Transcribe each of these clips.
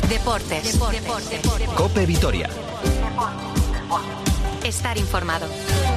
Deportes. COPE Vitoria. Estar informado.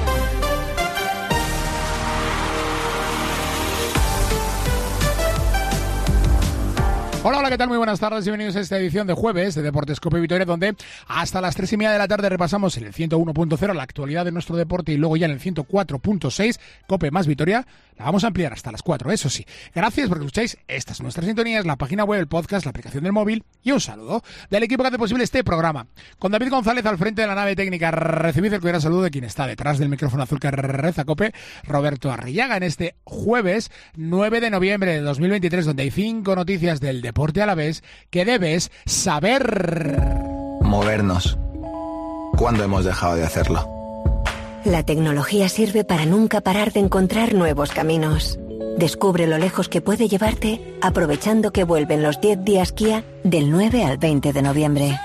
Hola, ¿qué tal? Muy buenas tardes y bienvenidos a esta edición de jueves de Deportes COPE Vitoria, donde hasta las 3:30 de la tarde repasamos en el 101.0 la actualidad de nuestro deporte y luego ya en el 104.6 COPE más Vitoria. La vamos a ampliar hasta las 4, eso sí. Gracias por escucháis estas nuestras sintonías, la página web, el podcast, la aplicación del móvil y un saludo del equipo que hace posible este programa. Con David González al frente de la nave técnica, recibid el cordial saludo de quien está detrás del micrófono azul que reza COPE, Roberto Arrillaga, en este jueves 9 de noviembre de 2023, donde hay 5 noticias del deporte a la vez que debes saber. Movernos. ¿Cuándo hemos dejado de hacerlo? La tecnología sirve para nunca parar de encontrar nuevos caminos. Descubre lo lejos que puede llevarte aprovechando que vuelven los 10 días Kia del 9 al 20 de noviembre.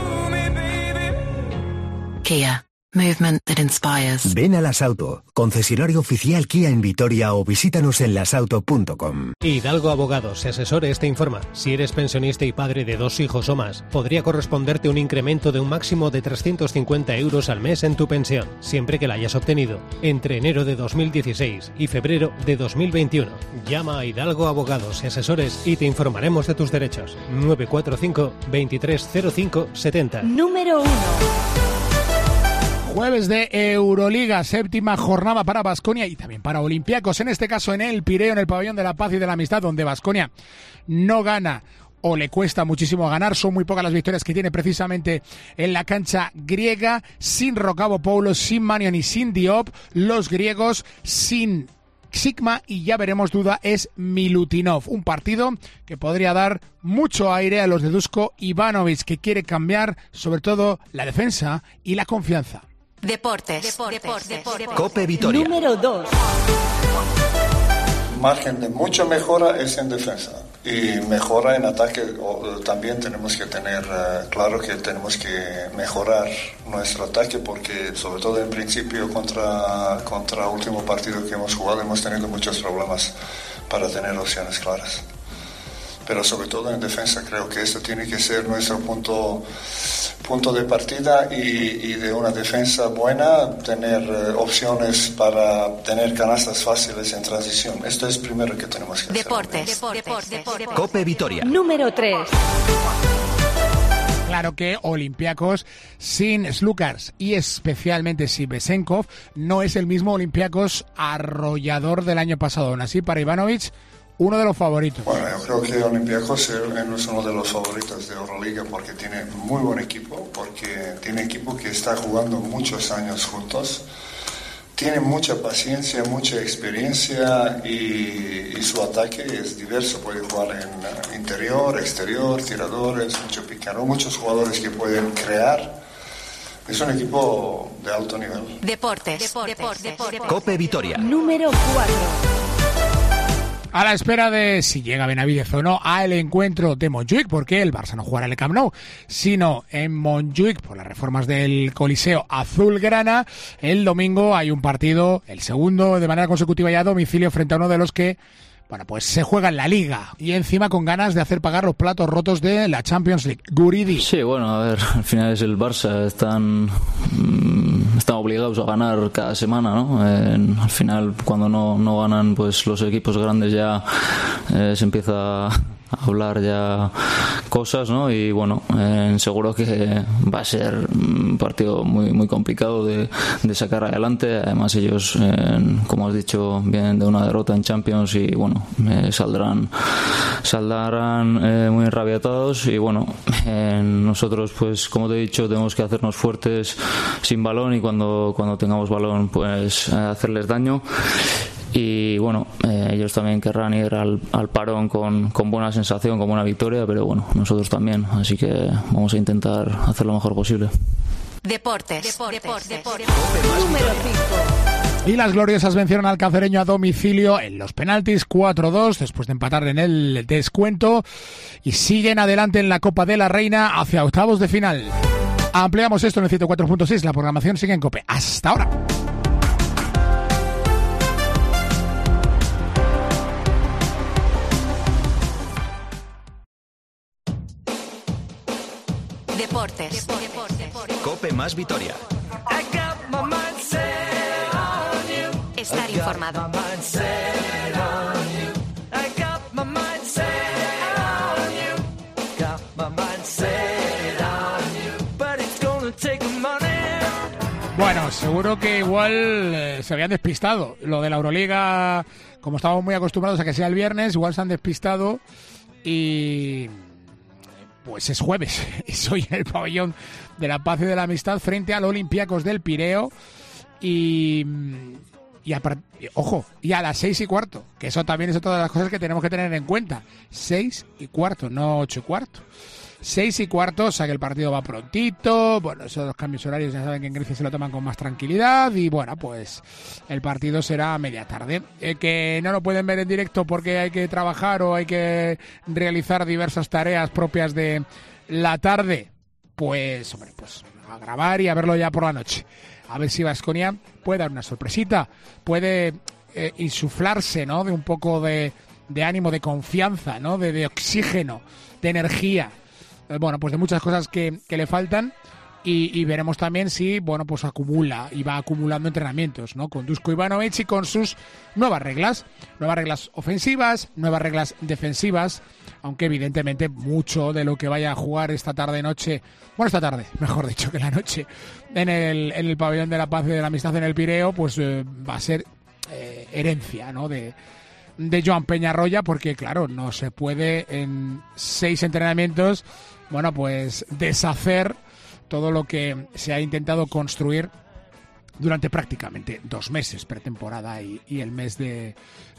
Kia. Movement that inspires. Ven a Las Auto, concesionario oficial Kia en Vitoria, o visítanos en lasauto.com. Hidalgo Abogados y Asesores te informa. Si eres pensionista y padre de 2 hijos o más, podría corresponderte un incremento de un máximo de 350 euros al mes en tu pensión, siempre que la hayas obtenido entre enero de 2016 y febrero de 2021. Llama a Hidalgo Abogados y Asesores y te informaremos de tus derechos. 945 2305 70. Número 1. Jueves de Euroliga, séptima jornada para Baskonia y también para Olympiacos, en este caso en el Pireo, en el Pabellón de la Paz y de la Amistad, donde Baskonia no gana o le cuesta muchísimo ganar. Son muy pocas las victorias que tiene precisamente en la cancha griega, sin Rocavopoulos, sin Manion y sin Diop, los griegos sin Sigma y ya veremos duda es Milutinov. Un partido que podría dar mucho aire a los de Duško Ivanović, que quiere cambiar sobre todo la defensa y la confianza. Deportes. COPE Vitoria. Número 2. Margen de mucha mejora es en defensa y mejora en ataque. También tenemos que tener claro que tenemos que mejorar nuestro ataque, porque sobre todo en principio contra el último partido que hemos jugado hemos tenido muchos problemas para tener opciones claras. Pero sobre todo en defensa creo que esto tiene que ser nuestro punto de partida y de una defensa buena, tener opciones para tener canastas fáciles en transición. Esto es primero que tenemos que hacer. Deportes. COPE Vitoria. Número 3. Claro que Olympiacos sin Slucas y especialmente sin Besenkov no es el mismo Olympiacos arrollador del año pasado. Aún así, para Ivanović, uno de los favoritos. Bueno, yo creo que Olympiacos es uno de los favoritos de Euroliga porque tiene muy buen equipo, porque tiene equipo que está jugando muchos años juntos, tiene mucha paciencia, mucha experiencia y su ataque es diverso. Puede jugar en interior, exterior, tiradores, mucho pick-and-roll, muchos jugadores que pueden crear. Es un equipo de alto nivel. Deportes. COPE Vitoria. Número 4. A la espera de si llega Benavidez o no al encuentro de Montjuic, porque el Barça no jugará en el Camp Nou, sino en Montjuic por las reformas del Coliseo Azulgrana. El domingo hay un partido, el segundo de manera consecutiva ya a domicilio, frente a uno de los que, bueno, pues se juega en la Liga y encima con ganas de hacer pagar los platos rotos de la Champions League. Guridi. Sí, bueno, a ver, al final es el Barça, están obligados a ganar cada semana, ¿no? Al final, cuando no ganan, pues los equipos grandes ya se empieza a hablar ya cosas, ¿no? Y bueno, seguro que va a ser un partido muy muy complicado de sacar adelante. Además ellos, como has dicho, vienen de una derrota en Champions y bueno, saldrán muy enrabiatados y bueno, nosotros, pues como te he dicho, tenemos que hacernos fuertes sin balón y cuando tengamos balón, pues hacerles daño. Y bueno, ellos también querrán ir al parón con buena sensación, con buena victoria, pero bueno, nosotros también, así que vamos a intentar hacer lo mejor posible. Deportes. Número 5. Y las gloriosas vencieron al Cacereño a domicilio en los penaltis 4-2 después de empatar en el descuento y siguen adelante en la Copa de la Reina hacia octavos de final. Ampliamos esto en el 104.6, la programación sigue en COPE. Hasta ahora. Deportes. Cope más Vitoria. Estar informado. Bueno, seguro que igual se habían despistado. Lo de la Euroliga, como estábamos muy acostumbrados a que sea el viernes, igual se han despistado y pues es jueves. Y soy en el pabellón de la Paz y de la Amistad frente al Olympiacos del Pireo y a las 6:15, que eso también es otra de las cosas que tenemos que tener en cuenta. 6:15, no 8:15. 6:15, o sea que el partido va prontito. Bueno, esos los cambios horarios ya saben que en Grecia se lo toman con más tranquilidad. Y bueno, pues el partido será a media tarde. Que no lo pueden ver en directo porque hay que trabajar o hay que realizar diversas tareas propias de la tarde. Pues, hombre, pues a grabar y a verlo ya por la noche. A ver si Baskonia puede dar una sorpresita. Puede insuflarse, ¿no? De un poco de ánimo, de confianza, ¿no? De oxígeno, de energía. Bueno, pues de muchas cosas que le faltan y veremos también si, bueno, pues acumula y va acumulando entrenamientos, ¿no? Con Dusko Ivanovic y con sus nuevas reglas ofensivas, nuevas reglas defensivas, aunque evidentemente mucho de lo que vaya a jugar esta tarde, mejor dicho que la noche, en el pabellón de la Paz y de la Amistad en el Pireo, pues va a ser herencia, ¿no? de Joan Peñarroya, porque claro, no se puede en 6 entrenamientos, bueno, pues deshacer todo lo que se ha intentado construir durante prácticamente 2 meses, pretemporada y el mes de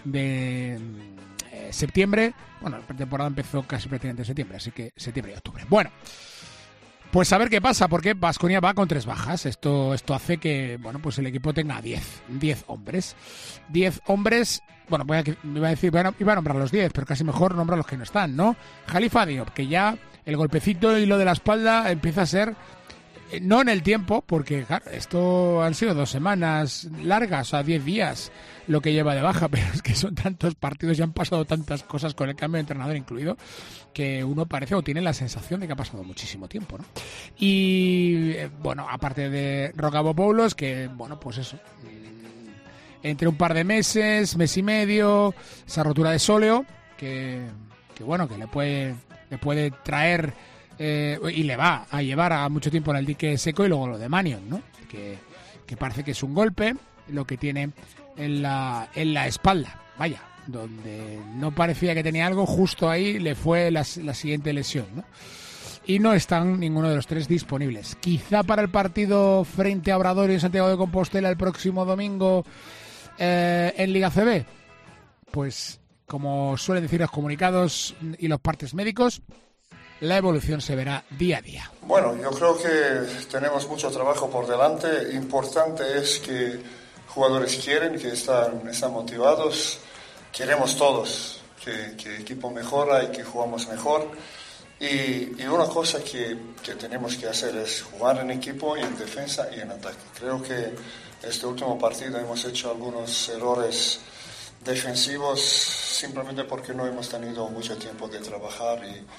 septiembre. Bueno, la pretemporada empezó casi prácticamente en septiembre, así que septiembre y octubre. Bueno, pues a ver qué pasa, porque Baskonia va con 3 bajas. Esto hace que, bueno, pues el equipo tenga 10 hombres. 10 hombres, bueno, iba a nombrar los 10, pero casi mejor nombrar los que no están, ¿no? Khalifa Diop, que ya el golpecito y lo de la espalda empieza a ser, no en el tiempo, porque claro, esto han sido 2 semanas largas, o sea, 10 días lo que lleva de baja, pero es que son tantos partidos y han pasado tantas cosas con el cambio de entrenador incluido, que uno parece o tiene la sensación de que ha pasado muchísimo tiempo, ¿no? Y bueno, aparte de Rocabopoulos, que bueno, pues eso, entre un par de meses, mes y medio, esa rotura de sóleo, que bueno, que le puede traer y le va a llevar a mucho tiempo en el dique seco, y luego lo de Manion, ¿no? Que parece que es un golpe lo que tiene en la espalda, vaya, donde no parecía que tenía algo, justo ahí le fue la siguiente lesión, ¿no? Y no están ninguno de los 3 disponibles. Quizá para el partido frente a Obradoiro en Santiago de Compostela el próximo domingo en Liga CB, pues como suelen decir los comunicados y los partes médicos, la evolución se verá día a día. Bueno, yo creo que tenemos mucho trabajo por delante. Importante es que jugadores quieren, que están motivados. Queremos todos que el equipo mejora y que jugamos mejor. Y una cosa que tenemos que hacer es jugar en equipo y en defensa y en ataque. Creo que este último partido hemos hecho algunos errores defensivos simplemente porque no hemos tenido mucho tiempo de trabajar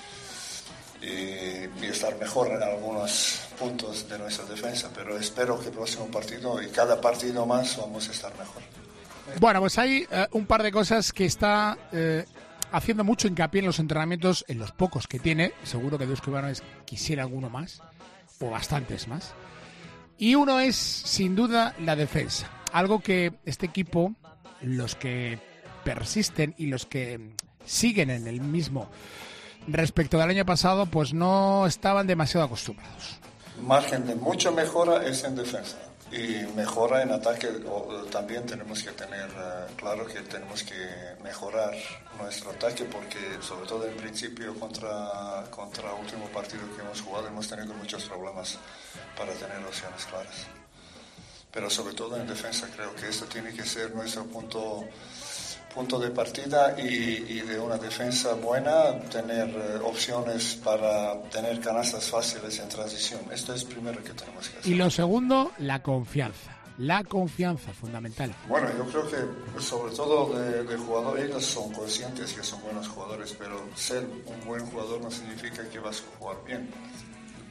y estar mejor en algunos puntos de nuestra defensa, pero espero que el próximo partido y cada partido más vamos a estar mejor. Bueno, pues hay un par de cosas que está haciendo mucho hincapié en los entrenamientos, en los pocos que tiene. Seguro que Dusko Ivanovic quisiera alguno más, o bastantes más. Y uno es, sin duda, la defensa. Algo que este equipo, los que persisten y los que siguen en el mismo respecto del año pasado, pues no estaban demasiado acostumbrados. Margen de mucha mejora es en defensa y mejora en ataque. También tenemos que tener claro que tenemos que mejorar nuestro ataque, porque sobre todo en principio contra el último partido que hemos jugado hemos tenido muchos problemas para tener opciones claras. Pero sobre todo en defensa creo que esto tiene que ser nuestro punto de partida y de una defensa buena, tener opciones para tener canastas fáciles en transición. Esto es primero que tenemos que hacer. Y lo segundo, la confianza. La confianza, fundamental. Bueno, yo creo que sobre todo de jugadores, ellos son conscientes que son buenos jugadores, pero ser un buen jugador no significa que vas a jugar bien.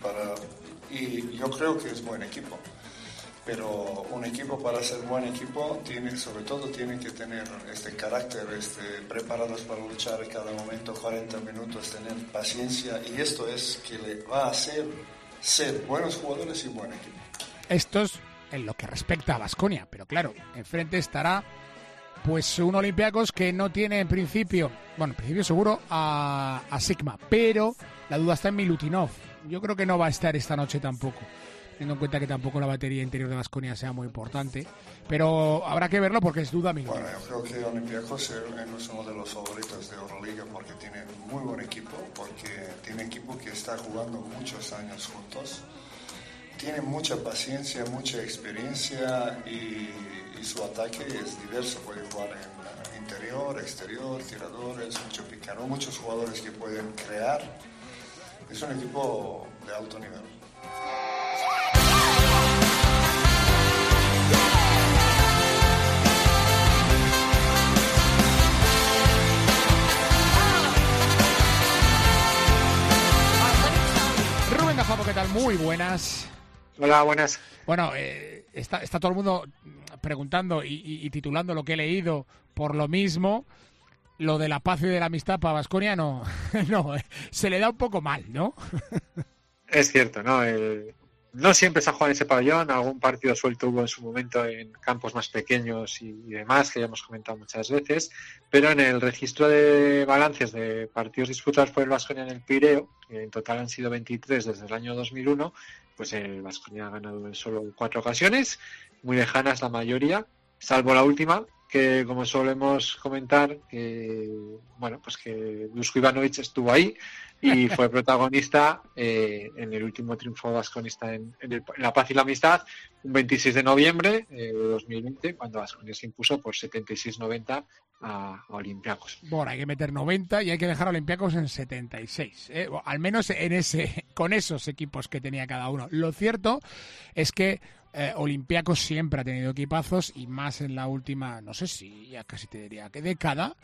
y yo creo que es buen equipo. Pero un equipo, para ser buen equipo, sobre todo tiene que tener este carácter, preparados para luchar cada momento, 40 minutos, tener paciencia, y esto es que le va a hacer ser buenos jugadores y buen equipo. Estos en lo que respecta a Baskonia, pero claro, enfrente estará pues un Olympiacos que no tiene en principio seguro a Sigma, pero la duda está en Milutinov. Yo creo que no va a estar esta noche tampoco, teniendo en cuenta que tampoco la batería interior de Baskonia sea muy importante, pero habrá que verlo porque es duda Milutinov. Bueno, yo creo que Olympiacos es uno de los favoritos de Euroliga porque tiene muy buen equipo, porque tiene equipo que está jugando muchos años juntos, tiene mucha paciencia, mucha experiencia, y su ataque es diverso, puede jugar en interior, exterior, tiradores, mucho picano, muchos jugadores que pueden crear. Es un equipo de alto nivel. Rubén Gazapo, ¿qué tal? Muy buenas. Hola, buenas. Bueno, está todo el mundo preguntando y titulando lo que he leído por lo mismo. Lo de la paz y de la amistad para Baskonia no, se le da un poco mal, ¿no? Es cierto, ¿no? No siempre se ha jugado en ese pabellón, algún partido suelto hubo en su momento en campos más pequeños y demás, que ya hemos comentado muchas veces, pero en el registro de balances de partidos disputados por el Baskonia en el Pireo, que en total han sido 23 desde el año 2001, pues el Baskonia ha ganado en solo 4 ocasiones, muy lejanas la mayoría, salvo la última, que como solemos comentar, que Duško Ivanović estuvo ahí y fue protagonista en el último triunfo vasconista en la paz y la amistad, un 26 de noviembre de 2020, cuando Baskonia se impuso por 76-90 a Olympiacos. Bueno, hay que meter 90 y hay que dejar a Olympiacos en 76, al menos con esos equipos que tenía cada uno. Lo cierto es que Olympiacos siempre ha tenido equipazos, y más en la última, no sé si ya casi te diría que década,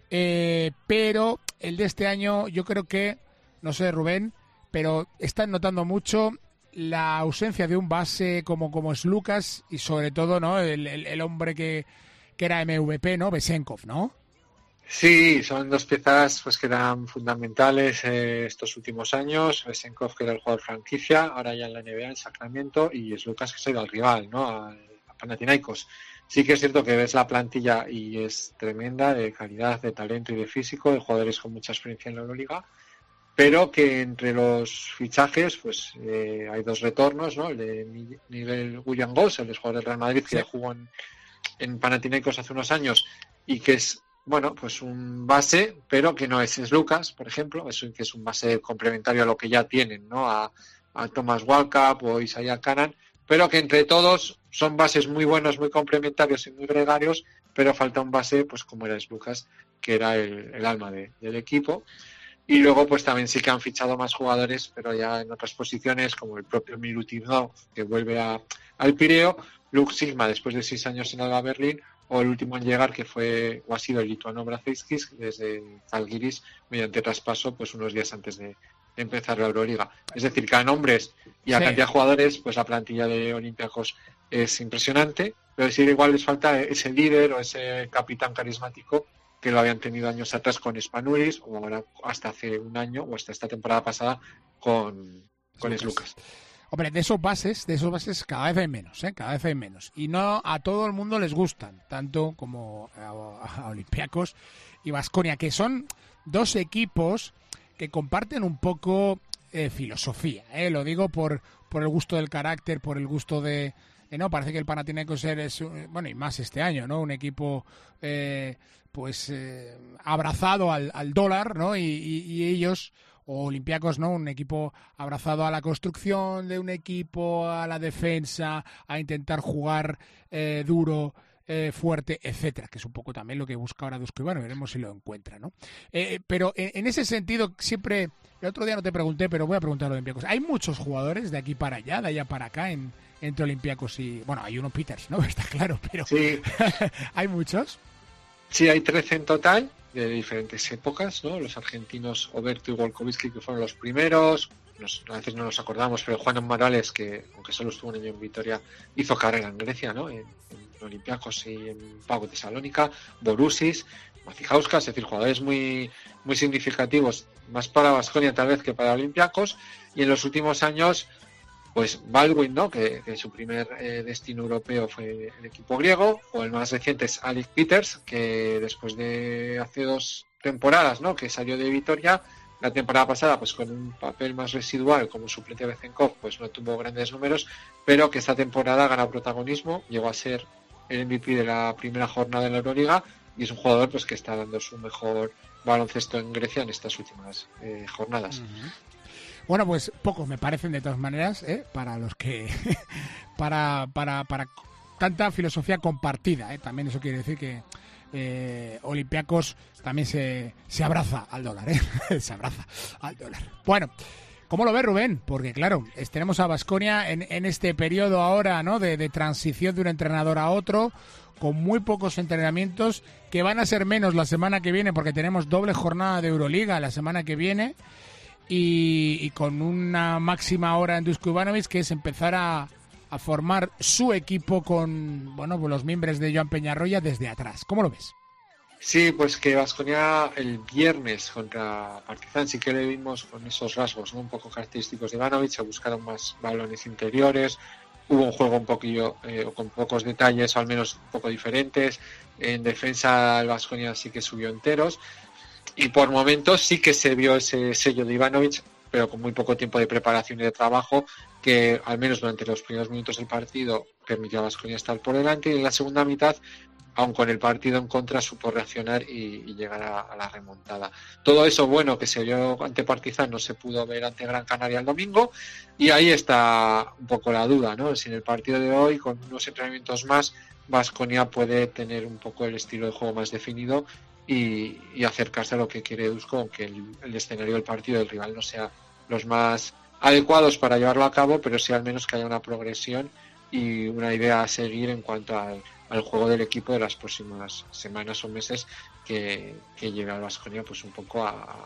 pero el de este año yo creo que, no sé Rubén, pero están notando mucho la ausencia de un base como es Lucas, y sobre todo, ¿no?, el hombre que era MVP, ¿no?, Vesenkov, ¿no? Sí, son dos piezas pues que eran fundamentales estos últimos años. Vesenkov, que era el jugador franquicia, ahora ya en la NBA, en Sacramento, y es Lucas, que se ha ido al rival, ¿no?, a Panathinaikos. Sí que es cierto que ves la plantilla y es tremenda, de calidad, de talento y de físico, de jugadores con mucha experiencia en la Euroliga, pero que entre los fichajes pues hay 2 retornos, ¿no? El de Miguel Guyangos, el jugador del Real Madrid, que ya jugó en Panathinaikos hace unos años y que es pues un base, pero que no es Lucas, por ejemplo, que es un base complementario a lo que ya tienen, ¿no? A Thomas Walkup o Isaiah Canaan, pero que entre todos son bases muy buenos, muy complementarios y muy gregarios, pero falta un base pues como era Lucas, que era el alma del equipo. Y luego pues también sí que han fichado más jugadores, pero ya en otras posiciones, como el propio Milutinov, que vuelve al Pireo, Luke Sigma después de 6 años en Alba Berlín, o el último en llegar, que ha sido el lituano Brazaiskis, desde Zalgiris, mediante traspaso pues unos días antes de empezar la Euroliga. Es decir, que a nombres y a cantidad de jugadores, pues la plantilla de Olympiacos es impresionante, pero sí igual les falta ese líder o ese capitán carismático que lo habían tenido años atrás con Spanulis, o ahora hasta hace un año, o hasta esta temporada pasada con Lucas. Hombre, de esos bases cada vez hay menos, cada vez hay menos. Y no a todo el mundo les gustan, tanto como a Olympiacos y Baskonia, que son 2 equipos que comparten un poco filosofía. Lo digo por el gusto del carácter, por el gusto de no, parece que el Panathinaikos es, y más este año, ¿no? Un equipo abrazado al dólar, ¿no? Y ellos, o Olympiacos, ¿no? Un equipo abrazado a la construcción de un equipo, a la defensa, a intentar jugar duro, fuerte, etcétera, que es un poco también lo que busca ahora Duško Ivanović, veremos si lo encuentra, ¿no? Pero en ese sentido, siempre, el otro día no te pregunté, pero voy a preguntar a Olympiacos. ¿Hay muchos jugadores de aquí para allá, de allá para acá, entre Olympiacos y... Bueno, hay uno Peters, ¿no? Está claro, pero... Sí. ¿Hay muchos? Sí, hay 13 en total, de diferentes épocas, ¿no? Los argentinos Oberto y Volkovitsky, que fueron los primeros, a veces no nos acordamos, pero Juan Morales, que aunque solo estuvo un año en Vitoria, hizo carrera en Grecia, ¿no? En Olympiacos y en Pago Tesalónica, Borussis, Macijauskas, es decir, jugadores muy, muy significativos, más para Baskonia tal vez que para Olympiacos, y en los últimos años, pues Baldwin, ¿no? Que su primer destino europeo fue el equipo griego, o el más reciente es Alec Peters, que después de hace 2 temporadas, ¿no? Que salió de Vitoria, la temporada pasada, pues con un papel más residual como suplente de Bezenkov, pues no tuvo grandes números, pero que esta temporada gana protagonismo, llegó a ser el MVP de la primera jornada de la Euroliga, y es un jugador pues que está dando su mejor baloncesto en Grecia en estas últimas jornadas. Uh-huh. Bueno, pues pocos me parecen de todas maneras, para los que para tanta filosofía compartida, también eso quiere decir que Olympiacos también se abraza al dólar, se abraza al dólar. Bueno, ¿cómo lo ves, Rubén? Porque claro, tenemos a Baskonia en este periodo ahora, ¿no? de transición de un entrenador a otro, con muy pocos entrenamientos, que van a ser menos la semana que viene, porque tenemos doble jornada de Euroliga la semana que viene, y con una máxima hora en Dusko Ivanovic, que es empezar a formar su equipo con los miembros de Joan Peñarroya desde atrás. ¿Cómo lo ves? Sí, pues que Baskonia el viernes contra Partizan sí que le vimos con esos rasgos, ¿no? Un poco característicos de Ivanovic, se buscaron más balones interiores, hubo un juego un poquillo con pocos detalles, o al menos un poco diferentes. En defensa el Baskonia sí que subió enteros, y por momentos sí que se vio ese sello de Ivanovic, pero con muy poco tiempo de preparación y de trabajo, que al menos durante los primeros minutos del partido permitió a Baskonia estar por delante, y en la segunda mitad, aun con el partido en contra, supo reaccionar y llegar a la remontada. Todo eso bueno que se vio ante Partizan no se pudo ver ante Gran Canaria el domingo, y ahí está un poco la duda, ¿no? Si en el partido de hoy, con unos entrenamientos más, Baskonia puede tener un poco el estilo de juego más definido y acercarse a lo que quiere Dusko, aunque el escenario del partido del rival no sea los más adecuados para llevarlo a cabo, pero sí al menos que haya una progresión y una idea a seguir en cuanto al juego del equipo de las próximas semanas o meses, que lleve al Baskonia pues un poco a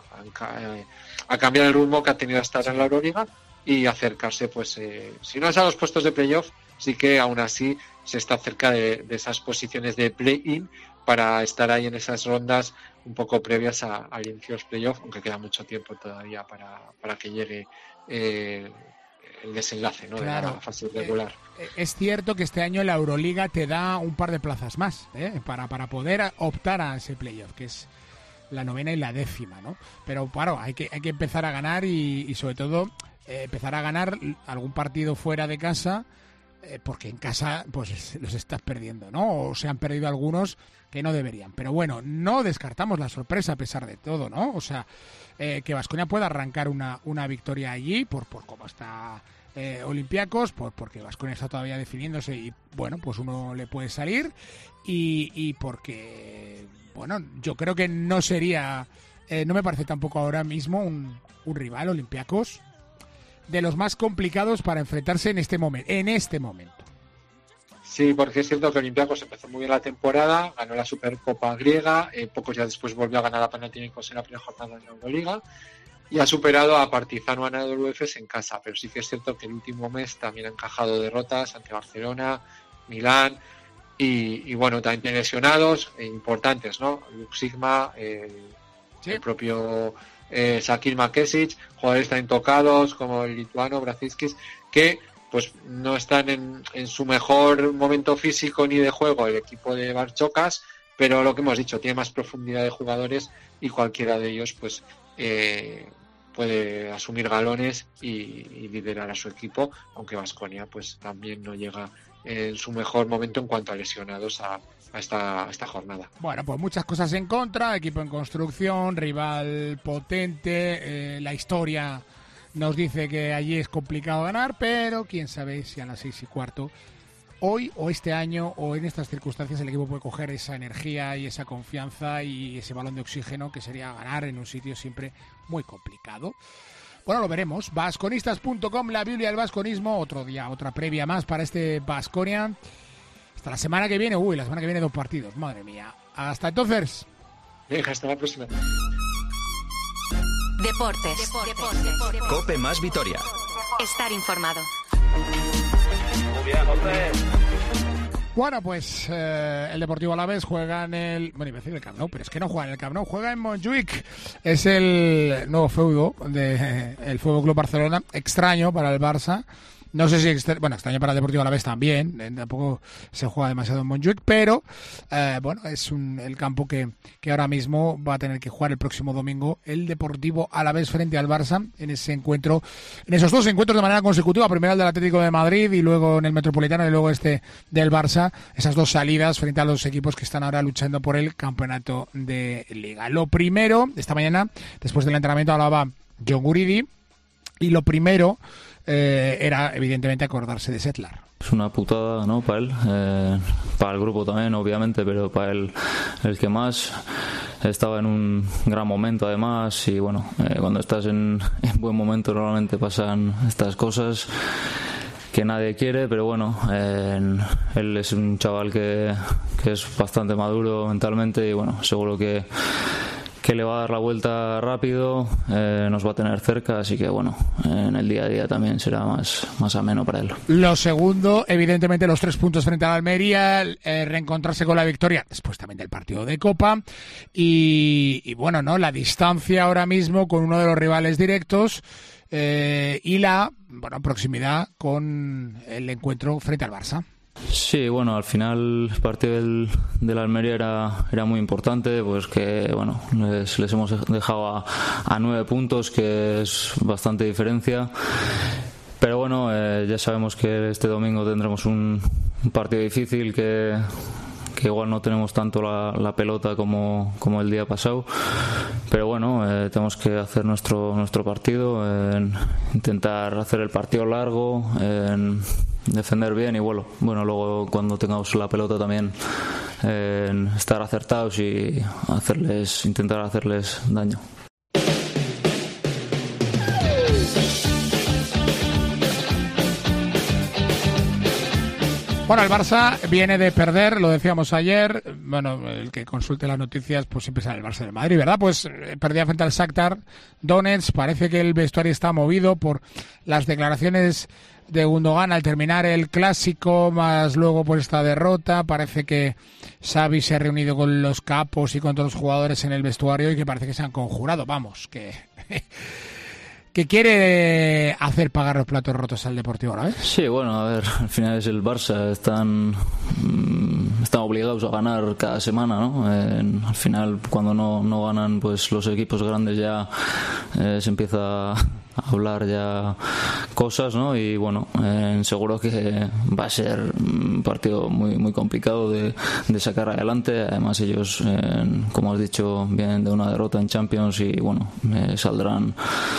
cambiar el rumbo que ha tenido hasta ahora en la Euroliga y acercarse, pues si no es a los puestos de playoff, sí que aún así se está cerca de esas posiciones de play-in, para estar ahí en esas rondas un poco previas al inicio de los playoffs, aunque queda mucho tiempo todavía para que llegue el desenlace, ¿no? Claro. De la fase regular. Es cierto que este año la Euroliga te da un par de plazas más, para poder optar a ese playoff, que es la 9ª y la 10ª, ¿no? Pero claro, hay que empezar a ganar y sobre todo empezar a ganar algún partido fuera de casa, porque en casa pues los estás perdiendo, ¿no? O se han perdido algunos que no deberían. Pero bueno, no descartamos la sorpresa a pesar de todo, ¿no? O sea, que Baskonia pueda arrancar una victoria allí por cómo está Olympiacos, porque Baskonia está todavía definiéndose y bueno, pues uno le puede salir y porque, bueno, yo creo que no sería, no me parece tampoco ahora mismo un rival Olympiacos de los más complicados para enfrentarse en este momento. Sí, porque es cierto que Olympiacos empezó muy bien la temporada, ganó la Supercopa griega, pocos días después volvió a ganar a Panathinaikos en la primera jornada de la Euroliga y ha superado a Partizan o a Anadolu Efes en casa, pero sí que es cierto que el último mes también ha encajado derrotas ante Barcelona, Milán y bueno, también tiene lesionados importantes, ¿no? Lux Sigma, el propio Sakil Makesic, jugadores tan tocados como el lituano Braziskis, que pues no están en su mejor momento físico ni de juego el equipo de Barchokas, pero lo que hemos dicho, tiene más profundidad de jugadores y cualquiera de ellos pues puede asumir galones y liderar a su equipo, aunque Baskonia pues también no llega en su mejor momento en cuanto a lesionados a esta jornada. Bueno, pues muchas cosas en contra, equipo en construcción, rival potente, la historia nos dice que allí es complicado ganar, pero quién sabe si a las 6:15 hoy o este año o en estas circunstancias el equipo puede coger esa energía y esa confianza y ese balón de oxígeno que sería ganar en un sitio siempre muy complicado. Bueno, lo veremos. Baskonistas.com, la Biblia del Baskonismo. Otro día, otra previa más para este Baskonia. Hasta la semana que viene. La semana que viene 2 partidos. Madre mía. Hasta entonces. Venga, hasta la próxima. Deportes. Cope más Vitoria. Estar informado. Bueno, pues el Deportivo Alavés juega en el... Bueno, iba a decir el Camp Nou, pero es que no juega en el Camp Nou, juega en Montjuïc. Es el nuevo feudo del Fútbol Club Barcelona, extraño para el Barça. No sé si extraño para el Deportivo Alavés también, tampoco se juega demasiado en Montjuïc, pero bueno, es el campo que ahora mismo va a tener que jugar el próximo domingo el Deportivo Alavés frente al Barça en ese encuentro, en esos dos encuentros de manera consecutiva, primero el del Atlético de Madrid y luego en el Metropolitano y luego este del Barça, esas dos salidas frente a los equipos que están ahora luchando por el campeonato de Liga. Lo primero, esta mañana, después del entrenamiento hablaba John Guridi y lo primero era evidentemente acordarse de Setlar. Es una putada, ¿no? Para él, para el grupo también, obviamente, pero para él el que más. Estaba en un gran momento además y bueno, cuando estás en buen momento normalmente pasan estas cosas que nadie quiere, pero bueno, él es un chaval que es bastante maduro mentalmente y bueno, seguro que le va a dar la vuelta rápido, nos va a tener cerca, así que bueno, en el día a día también será más ameno para él. Lo segundo, evidentemente los 3 puntos frente a Almería, reencontrarse con la victoria después también del partido de Copa y bueno, ¿no? La distancia ahora mismo con uno de los rivales directos y la proximidad con el encuentro frente al Barça. Sí, bueno, al final el partido del Almería era muy importante, pues que bueno, les hemos dejado a 9 puntos, que es bastante diferencia. Pero bueno, ya sabemos que este domingo tendremos un partido difícil que igual no tenemos tanto la pelota como el día pasado, pero bueno, tenemos que hacer nuestro partido, intentar hacer el partido largo, defender bien y bueno, luego cuando tengamos la pelota también estar acertados y intentar hacerles daño. Bueno, el Barça viene de perder, lo decíamos ayer. Bueno, el que consulte las noticias, pues siempre sale el Barça de Madrid, ¿verdad? Pues perdía frente al Shakhtar Donetsk. Parece que el vestuario está movido por las declaraciones de Gundogan al terminar el clásico, más luego por esta derrota. Parece que Xavi se ha reunido con los capos y con todos los jugadores en el vestuario y que parece que se han conjurado. Vamos, que quiere hacer pagar los platos rotos al Deportivo Alavés. Sí, bueno, a ver, al final es el Barça, están obligados a ganar cada semana, ¿no? Al final, cuando no ganan, pues los equipos grandes ya se empieza a hablar ya cosas, ¿no? Y bueno, seguro que va a ser un partido muy muy complicado de sacar adelante. Además ellos, como has dicho, vienen de una derrota en Champions y bueno, saldrán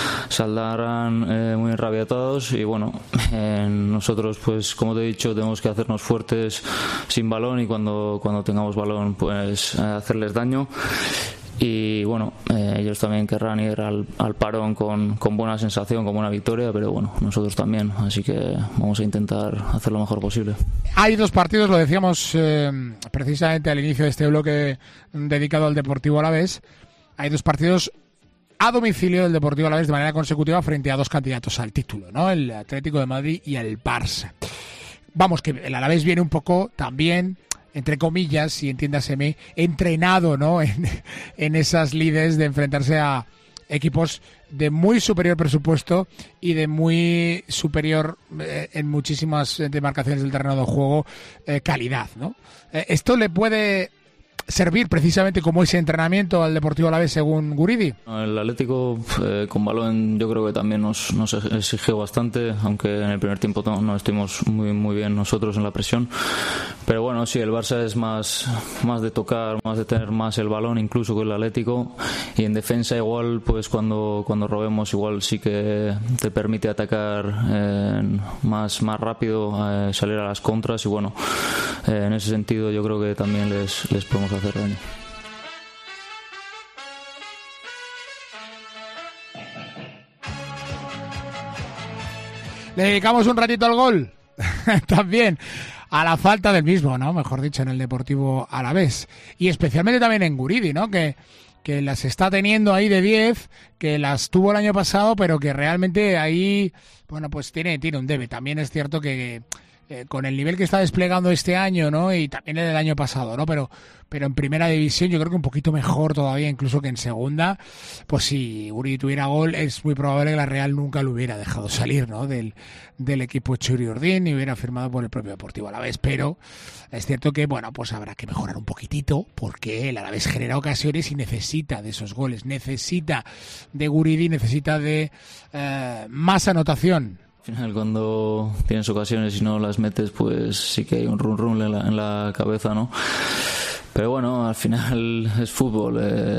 muy enrabiatados y bueno, nosotros pues como te he dicho tenemos que hacernos fuertes sin balón y cuando tengamos balón pues hacerles daño. Y bueno, ellos también querrán ir al parón con buena sensación, con buena victoria, pero bueno, nosotros también, así que vamos a intentar hacer lo mejor posible. Hay 2 partidos, lo decíamos precisamente al inicio de este bloque dedicado al Deportivo Alavés. Hay 2 partidos a domicilio del Deportivo Alavés de manera consecutiva frente a 2 candidatos al título, ¿no? El Atlético de Madrid y el Barça. Vamos, que el Alavés viene un poco también, entre comillas, y entiéndaseme, entrenado, ¿no? en esas lides de enfrentarse a equipos de muy superior presupuesto y de muy superior en muchísimas demarcaciones del terreno de juego calidad, ¿no? Esto le puede servir precisamente como ese entrenamiento al Deportivo Alavés según Guridi. El Atlético con balón yo creo que también nos exigió bastante, aunque en el primer tiempo no estuvimos muy bien nosotros en la presión, pero bueno, sí, el Barça es más de tocar, más de tener más el balón incluso que el Atlético, y en defensa igual pues cuando robemos igual sí que te permite atacar más rápido, salir a las contras y bueno, en ese sentido yo creo que también les podemos hacer daño. Le dedicamos un ratito al gol también a la falta del mismo, ¿no? Mejor dicho, en el Deportivo Alavés y especialmente también en Guridi, ¿no? Que las está teniendo ahí de 10, que las tuvo el año pasado, pero que realmente ahí, bueno, pues tiene un debe. También es cierto que con el nivel que está desplegando este año, ¿no? Y también el del año pasado, ¿no? Pero en primera división yo creo que un poquito mejor todavía, incluso que en segunda. Pues si Guridi tuviera gol, es muy probable que la Real nunca lo hubiera dejado salir, ¿no? Del equipo Txuri Urdin y hubiera firmado por el propio Deportivo Alavés. Pero es cierto que, bueno, pues habrá que mejorar un poquitito, porque el Alavés genera ocasiones y necesita de esos goles, necesita de Guridi, necesita de más anotación. Al final, cuando tienes ocasiones y no las metes, pues sí que hay un run en la cabeza, ¿no? Pero bueno, al final es fútbol.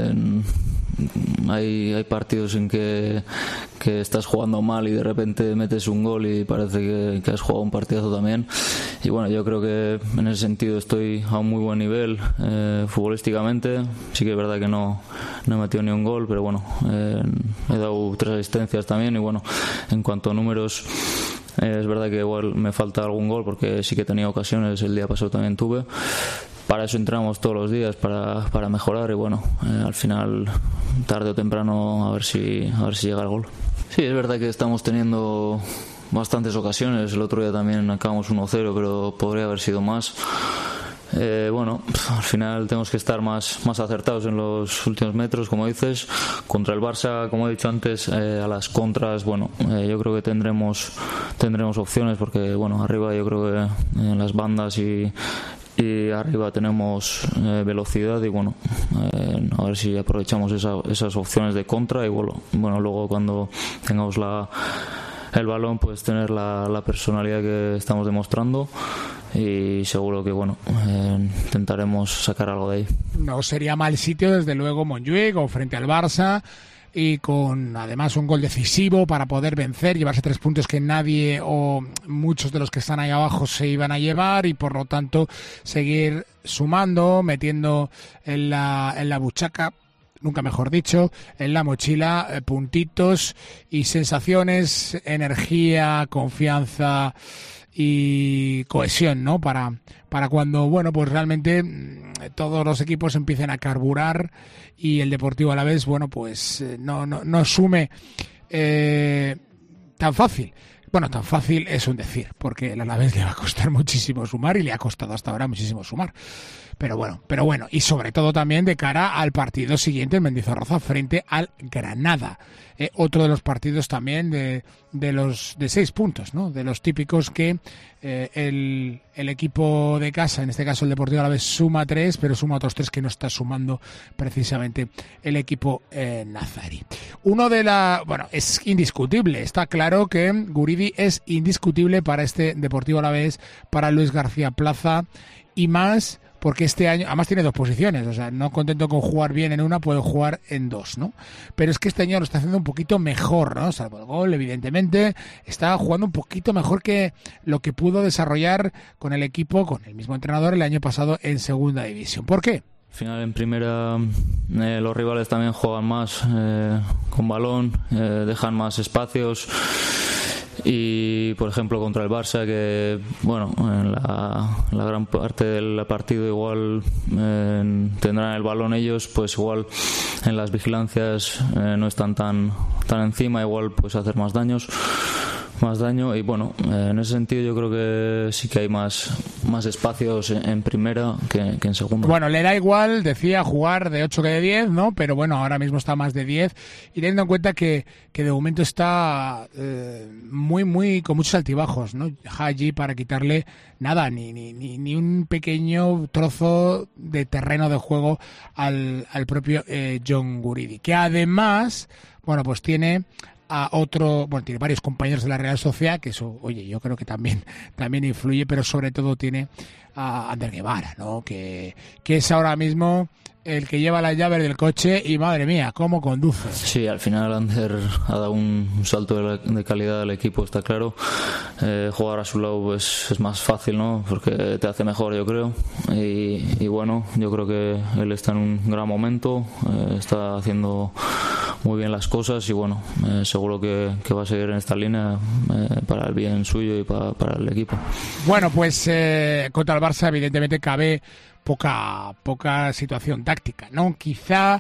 Hay partidos en que estás jugando mal y de repente metes un gol y parece que has jugado un partidazo también. Y bueno, yo creo que en ese sentido estoy a un muy buen nivel futbolísticamente. Sí que es verdad que no he metido ni un gol, pero bueno, he dado 3 asistencias también. Y bueno, en cuanto a números, es verdad que igual me falta algún gol porque sí que he tenido ocasiones, el día pasado también tuve. Para eso entramos todos los días, para mejorar, y bueno, al final, tarde o temprano, a ver si llega el gol. Sí, es verdad que estamos teniendo bastantes ocasiones. El otro día también acabamos 1-0, pero podría haber sido más. Bueno, al final tenemos que estar más acertados en los últimos metros, como dices. Contra el Barça, como he dicho antes, a las contras, bueno, yo creo que tendremos opciones, porque bueno, arriba yo creo que en las bandas y arriba tenemos velocidad, y bueno, a ver si aprovechamos esas opciones de contra, y bueno, luego cuando tengamos el balón, pues tener la personalidad que estamos demostrando, y seguro que bueno, intentaremos sacar algo de ahí. No sería mal sitio, desde luego, Montjuïc o frente al Barça, y con además un gol decisivo para poder vencer, llevarse 3 puntos que nadie o muchos de los que están ahí abajo se iban a llevar, y por lo tanto seguir sumando, metiendo en la buchaca, nunca mejor dicho, en la mochila, puntitos y sensaciones, energía, confianza y cohesión, ¿no? Para cuando, bueno, pues realmente todos los equipos empiecen a carburar y el Deportivo Alavés, bueno, pues no sume tan fácil. Bueno, tan fácil es un decir, porque el Alavés le va a costar muchísimo sumar, y le ha costado hasta ahora muchísimo sumar. Pero bueno, y sobre todo también de cara al partido siguiente en Mendizorroza frente al Granada. Otro de los partidos también de 6 puntos, ¿no? De los típicos que el equipo de casa, en este caso el Deportivo Alavés, suma 3, pero suma otros 3 que no está sumando precisamente el equipo nazarí. Bueno, es indiscutible, está claro que Guridi es indiscutible para este Deportivo Alavés, para Luis García Plaza, y más porque este año, además tiene 2 posiciones, o sea, no contento con jugar bien en una, puede jugar en 2, ¿no? Pero es que este año lo está haciendo un poquito mejor, ¿no? Salvo el gol, evidentemente, está jugando un poquito mejor que lo que pudo desarrollar con el equipo, con el mismo entrenador, el año pasado en segunda división. ¿Por qué? Al final, en primera, los rivales también juegan más con balón, dejan más espacios. Y por ejemplo contra el Barça, que bueno, en la gran parte del partido igual tendrán el balón ellos, pues igual en las vigilancias no están tan encima, igual pues hacer más daño, y bueno, en ese sentido yo creo que sí que hay más espacios en primera que en segunda. Bueno, le da igual, decía, jugar de 8 que de 10, ¿no? Pero bueno, ahora mismo está más de 10, y teniendo en cuenta que de momento está muy con muchos altibajos, ¿no? Hagi, para quitarle nada, ni un pequeño trozo de terreno de juego al propio Jon Guridi, que además, bueno, pues tiene tiene varios compañeros de la Real Sociedad, que eso, oye, yo creo que también influye, pero sobre todo tiene a Ander Guevara, ¿no? Que es ahora mismo el que lleva las llaves del coche, y madre mía, cómo conduce. Sí, al final Ander ha dado un salto de calidad al equipo, está claro. Jugar a su lado pues es más fácil, ¿no? Porque te hace mejor, yo creo. Y bueno, yo creo que él está en un gran momento, está haciendo muy bien las cosas y bueno, seguro que va a seguir en esta línea para el bien suyo y para el equipo. Bueno, pues contra el Barça evidentemente cabe poca situación táctica, ¿no? Quizá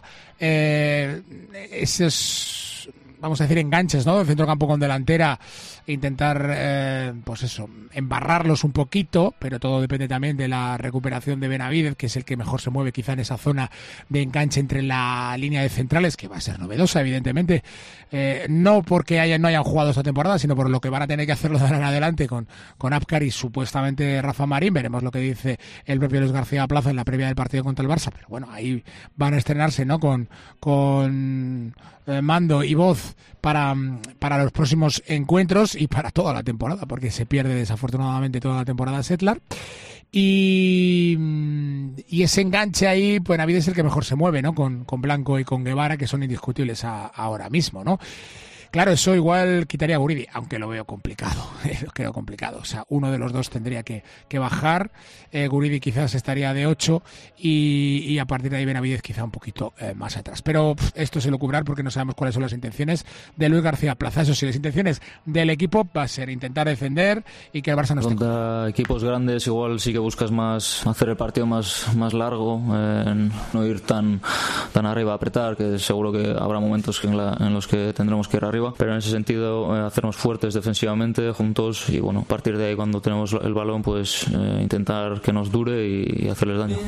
esos, vamos a decir, enganches, ¿no? De centrocampo con delantera, intentar, pues eso, embarrarlos un poquito, pero todo depende también de la recuperación de Benavidez, que es el que mejor se mueve quizá en esa zona de enganche entre la línea de centrales, que va a ser novedosa, evidentemente, no porque no hayan jugado esta temporada, sino por lo que van a tener que hacerlo de ahora en adelante con Apcar y supuestamente Rafa Marín. Veremos lo que dice el propio Luis García Plaza en la previa del partido contra el Barça, pero bueno, ahí van a estrenarse, ¿no? Con mando y voz para los próximos encuentros y para toda la temporada, porque se pierde desafortunadamente toda la temporada Settler. Y ese enganche ahí, pues Benavidez es el que mejor se mueve, ¿no? Con Blanco y con Guevara, que son indiscutibles ahora mismo, ¿no? Claro, eso igual quitaría a Guridi, aunque lo veo complicado, lo creo complicado. O sea, uno de los dos tendría que bajar, Guridi quizás estaría de 8 y a partir de ahí Benavidez quizá un poquito más atrás. Pero esto se lo cubrirá porque no sabemos cuáles son las intenciones de Luis García Plaza. Eso sí, las intenciones del equipo va a ser intentar defender y que el Barça no esté. Contra equipos grandes igual sí que buscas más hacer el partido más largo, no ir tan arriba a apretar, que seguro que habrá momentos en los que tendremos que ir arriba. Pero en ese sentido hacernos fuertes defensivamente juntos y bueno, a partir de ahí cuando tenemos el balón pues intentar que nos dure y hacerles daño.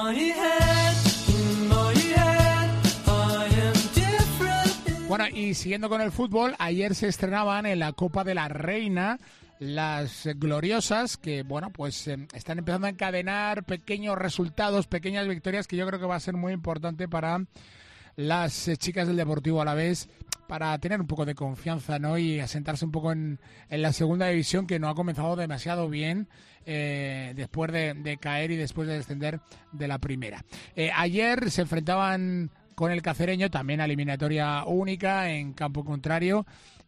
Bueno, y siguiendo con el fútbol, ayer se estrenaban en la Copa de la Reina las gloriosas que, bueno, pues están empezando a encadenar pequeños resultados, pequeñas victorias que yo creo que va a ser muy importante para las chicas del Deportivo Alavés, para tener un poco de confianza, ¿no? Y asentarse un poco en la segunda división, que no ha comenzado demasiado bien después de caer y después de descender de la primera. Ayer se enfrentaban con el Cacereño, también a eliminatoria única en campo contrario,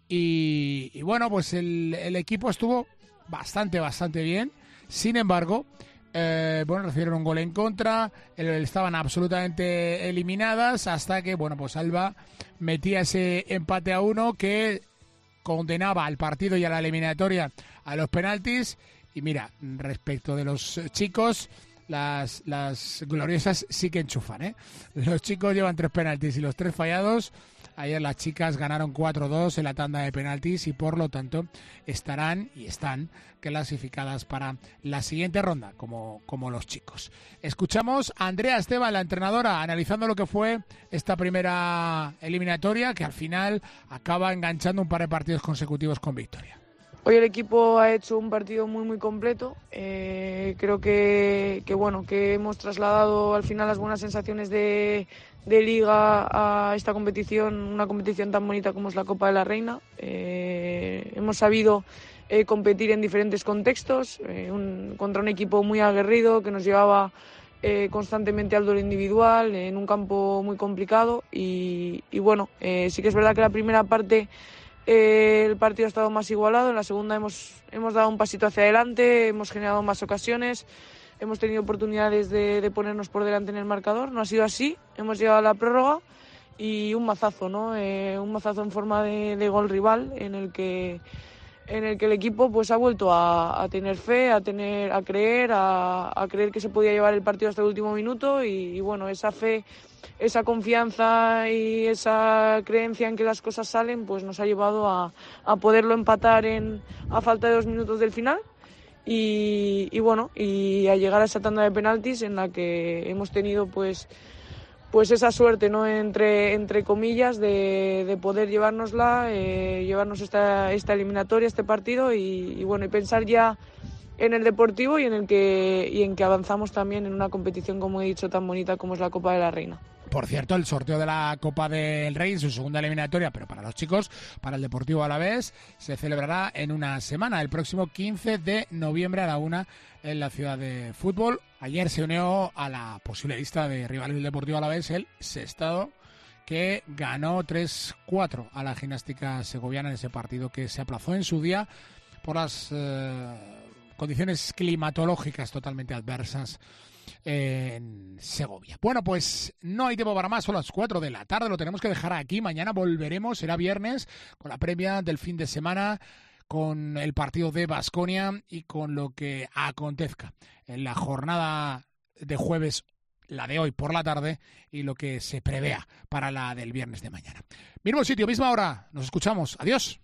y bueno, pues el equipo estuvo bastante bien. Sin embargo, bueno, recibieron un gol en contra, estaban absolutamente eliminadas hasta que, bueno, pues Alba metía ese empate a 1 que condenaba al partido y a la eliminatoria a los penaltis. Y mira, respecto de los chicos, las gloriosas sí que enchufan, ¿eh? Los chicos llevan 3 penaltis y los 3 fallados. Ayer las chicas ganaron 4-2 en la tanda de penaltis y por lo tanto están clasificadas para la siguiente ronda como los chicos. Escuchamos a Andrea Esteban, la entrenadora, analizando lo que fue esta primera eliminatoria, que al final acaba enganchando un par de partidos consecutivos con victoria. Hoy el equipo ha hecho un partido muy completo. Creo que hemos trasladado al final las buenas sensaciones de liga a esta competición, una competición tan bonita como es la Copa de la Reina. Hemos sabido competir en diferentes contextos, contra un equipo muy aguerrido que nos llevaba constantemente al duelo individual en un campo muy complicado y bueno, sí que es verdad que la primera parte el partido ha estado más igualado. En la segunda hemos dado un pasito hacia adelante, hemos generado más ocasiones, hemos tenido oportunidades de ponernos por delante en el marcador. No ha sido así, hemos llegado a la prórroga y un mazazo, ¿no? Un mazazo en forma de gol rival en el que el equipo pues ha vuelto a tener fe, a creer que se podía llevar el partido hasta el último minuto y bueno, esa fe, esa confianza y esa creencia en que las cosas salen pues nos ha llevado a poderlo empatar a falta de 2 minutos del final y bueno, y a llegar a esa tanda de penaltis en la que hemos tenido pues esa suerte, ¿no? Entre comillas de poder llevarnos esta eliminatoria, este partido y bueno, y pensar ya en el deportivo y en que avanzamos también en una competición, como he dicho, tan bonita como es la Copa de la Reina. Por cierto, el sorteo de la Copa del Rey, su segunda eliminatoria, pero para los chicos, para el Deportivo Alavés, se celebrará en una semana, el próximo 15 de noviembre a la 1 en la Ciudad de Fútbol. Ayer se unió a la posible lista de rivales del Deportivo Alavés el Sestao, que ganó 3-4 a la Gimnástica Segoviana en ese partido que se aplazó en su día por las condiciones climatológicas totalmente adversas en Segovia. Bueno, pues no hay tiempo para más, son las 4 de la tarde, lo tenemos que dejar aquí. Mañana volveremos, será viernes, con la previa del fin de semana, con el partido de Baskonia y con lo que acontezca en la jornada de jueves, la de hoy por la tarde, y lo que se prevea para la del viernes de mañana. Mismo sitio, misma hora, nos escuchamos. Adiós.